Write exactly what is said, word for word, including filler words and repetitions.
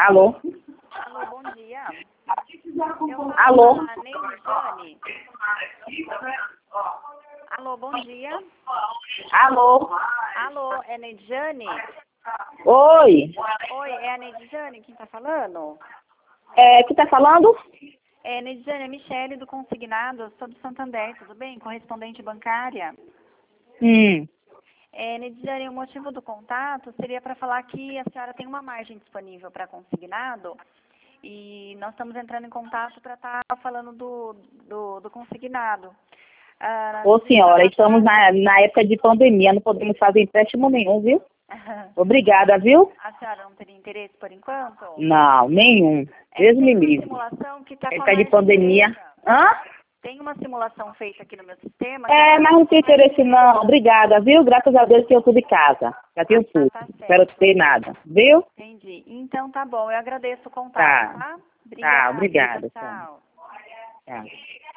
Alô? Alô, bom dia. Alô? A Neide. Alô, bom dia. Alô? Alô, é Neidjane? Oi? Oi, é a Neidjane quem tá falando? É, quem tá falando? É, Neidjane, é Michele do Consignado, sou do Santander, tudo bem? Correspondente bancária. Hum. É, Neidjane, o motivo do contato seria para falar que a senhora tem uma margem disponível para consignado e nós estamos entrando em contato para estar falando do, do, do consignado. Ah, Ô senhora, estamos na... na, na época de pandemia, não podemos fazer empréstimo nenhum, viu? Obrigada, viu? A senhora não teria interesse por enquanto? Não, nenhum. É, Deus me tem uma livre. simulação que está com a Época de margem pandemia. feita. Hã? Tem uma simulação feita aqui no meu sistema. É, que mas não tem interesse não. Obrigada, viu? Graças a Deus tenho tudo em casa. Já tenho tudo. tá certo. Espero ter nada, viu? Entendi. Então tá bom, eu agradeço o contato, Tá. tá? Tá, Obrigada. obrigada. Tchau, tchau. Tchau.